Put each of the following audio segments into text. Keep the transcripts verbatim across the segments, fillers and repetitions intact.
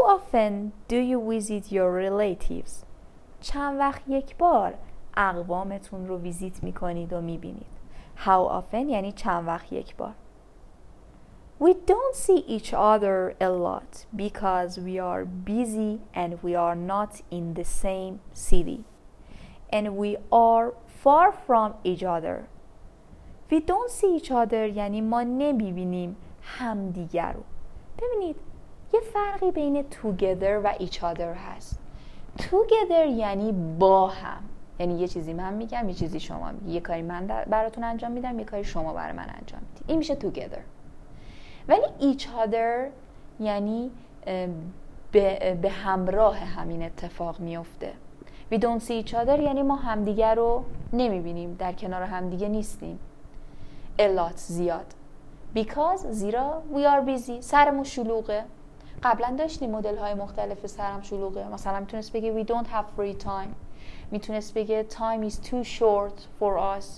often do you visit your relatives? چند وقت یک بار اقوامتون رو ویزیت میکنید و میبینید. How often یعنی چند وقت یک بار. We don't see each other a lot because we are busy and we are not in the same city. And we are far from each other. We don't see each other یعنی ما نمیبینیم همدیگر رو. ببینید یه فرقی بین together و each other هست. together یعنی با هم، یعنی یه چیزی من میگم یه چیزی شما میگی، یه کاری من براتون انجام میدم یه کاری شما برای من انجام میدید، این میشه together. ولی each other یعنی به, به همراه همین اتفاق میفته. we don't see each other یعنی ما همدیگه رو نمیبینیم، در کنار همدیگه نیستیم. a lot زیاد. because زیرا we are busy سرمون شلوغه. قبلا داشتیم مدل های مختلف سرم شلوغه، مثلا میتونست بگه we don't have free time، میتونست بگه time is too short for us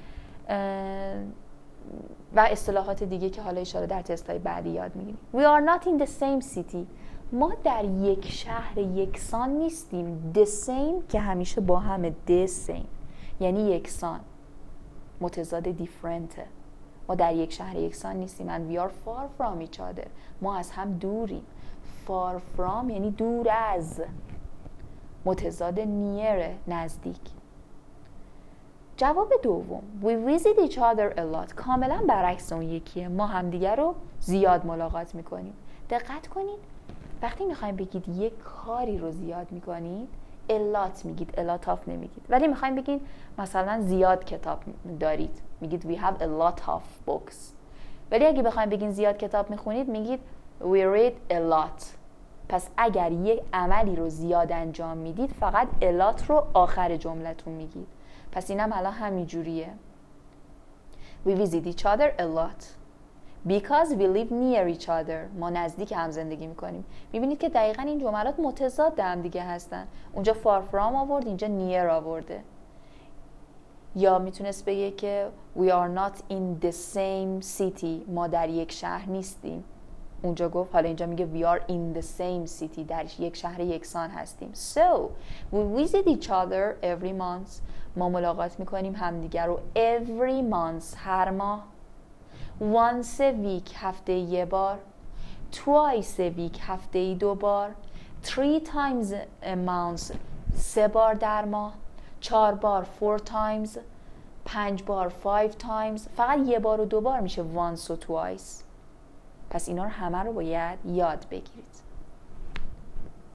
و اصطلاحات دیگه که حالا اشاره در تست‌های بعدی یاد میگیریم. we are not in the same city ما در یک شهر یکسان نیستیم. the same که همیشه با همه، the same یعنی یکسان، متضاد different. ما در یک شهر یکسان نیستیم. and we are far from each other ما از هم دوریم. far from یعنی دور از، متضاد near نزدیک. جواب دوم we visit each other a lot کاملا برعکس اون یکیه، ما همدیگه رو زیاد ملاقات میکنیم. دقت کنید وقتی میخوایم بگید یک کاری رو زیاد میکنید a lot میگید، a lot of نمیگید. ولی میخوایم بگید مثلا زیاد کتاب دارید میگید we have a lot of books. ولی اگه بخوایم بگید زیاد کتاب میخونید میگید we read a lot. پس اگر یک عملی رو زیاد انجام میدید فقط a lot رو آخر جملتون میگید. پس اینم الان همین جوریه. we visit each other a lot because we live near each other ما نزدیک هم زندگی میکنیم. میبینید که دقیقا این جملات متضاد هم دیگه هستن. اونجا far from آورد، اینجا near آورده. یا میتونست بگه که we are not in the same city ما در یک شهر نیستیم. اونجا گفت، حالا اینجا میگه we are in the same city در یک شهر یکسان هستیم. so we visit each other every month ما ملاقات میکنیم همدیگر رو every month هر ماه. once a week هفته یه بار. twice a week هفته دو بار. three times a month سه بار در ماه. چهار بار four times. پنج بار five times. فقط یه بار و دو بار میشه once و twice. پس اینا رو همه رو باید یاد بگیرید.